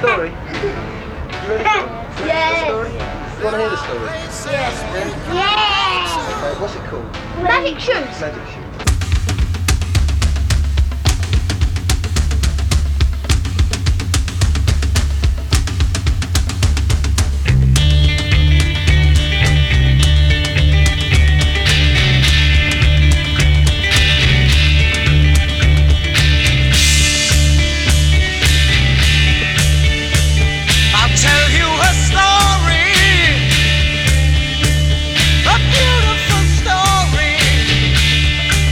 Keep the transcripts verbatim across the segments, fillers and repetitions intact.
story? You ready? For Yes. the story? You want to hear the story? Yeah. Yeah. Okay, what's it called? Magic shoes. Magic Shoes. A beautiful story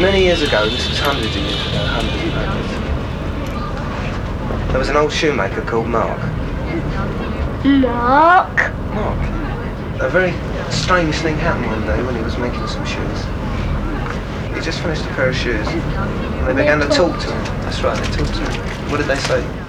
Many years ago, this was hundreds of years ago, hundreds and hundreds, there was an old shoemaker called Mark. Mark. Mark. A very strange thing happened one day when he was making some shoes. He just finished a pair of shoes, and they began to talk to him. That's right, they talked to him. What did they say?